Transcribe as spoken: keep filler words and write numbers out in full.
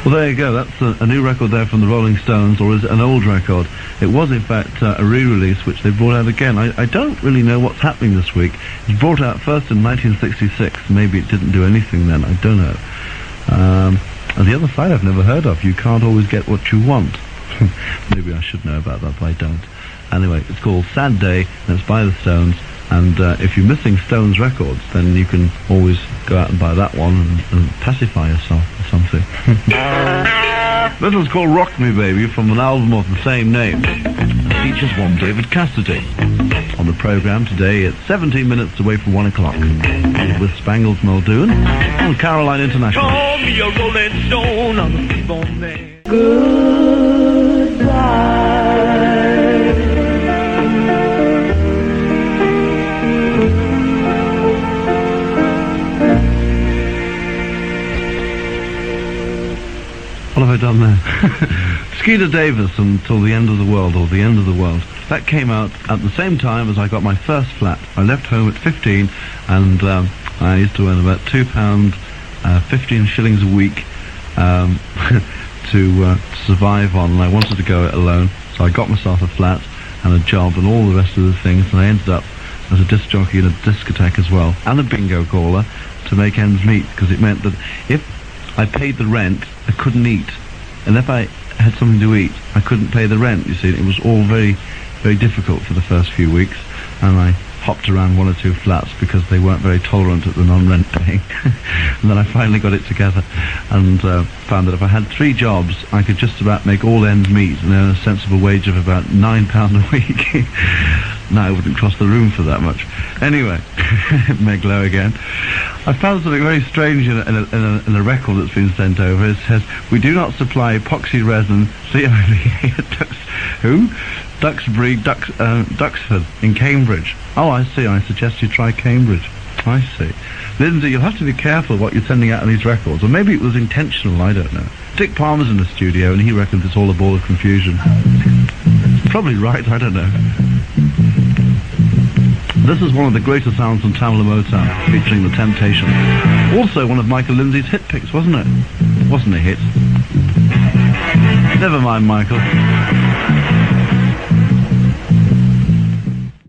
Well, there you go. That's a, a new record there from the Rolling Stones, or is it an old record? It was, in fact, uh, a re-release, which they brought out again. I, I don't really know what's happening this week. It was brought out first in nineteen sixty-six. Maybe it didn't do anything then. I don't know. Um, and the other side I've never heard of. You can't always get what you want. Maybe I should know about that, but I don't. Anyway, it's called Sad Day, and it's by the Stones. And uh, if you're missing Stones records, then you can always go out and buy that one and, and pacify yourself or something. This one's called Rock Me Baby, from an album of the same name. It features one David Cassidy. On the programme today, it's seventeen minutes away from one o'clock. With Spangles Muldoon and Caroline International. Call me a rolling stone on the T-bone man. Goodbye. What have I done there? Skeeter Davis, Until the End of the World, or The End of the World. That came out at the same time as I got my first flat. I left home at fifteen, and um, I used to earn about two pounds, uh, fifteen shillings a week um, to uh, survive on, and I wanted to go it alone. So I got myself a flat and a job and all the rest of the things, and I ended up as a disc jockey in a discotheque as well, and a bingo caller, to make ends meet, because it meant that if I paid the rent, I couldn't eat. And if I had something to eat, I couldn't pay the rent, you see. It was all very, very difficult for the first few weeks. And I hopped around one or two flats because they weren't very tolerant at the non-rent paying. And then I finally got it together and uh, found that if I had three jobs, I could just about make all ends meet and earn a sensible wage of about nine pounds a week. Now I wouldn't cross the room for that much. Anyway, Meg Lowe again. I found something very strange in a, in, a, in, a, in a record that's been sent over. It says, we do not supply epoxy resin, C O V A at Dux, who? Duxbury, Dux, uh, Duxford in Cambridge. Oh, I see. I suggest you try Cambridge. I see. Lindsay, you'll have to be careful what you're sending out on these records. Or maybe it was intentional, I don't know. Dick Palmer's in the studio and he reckons it's all a ball of confusion. Probably right, I don't know. This is one of the greatest sounds from Tamla Motown, featuring The Temptations. Also one of Michael Lindsay's hit picks, wasn't it? Wasn't a hit. Never mind, Michael.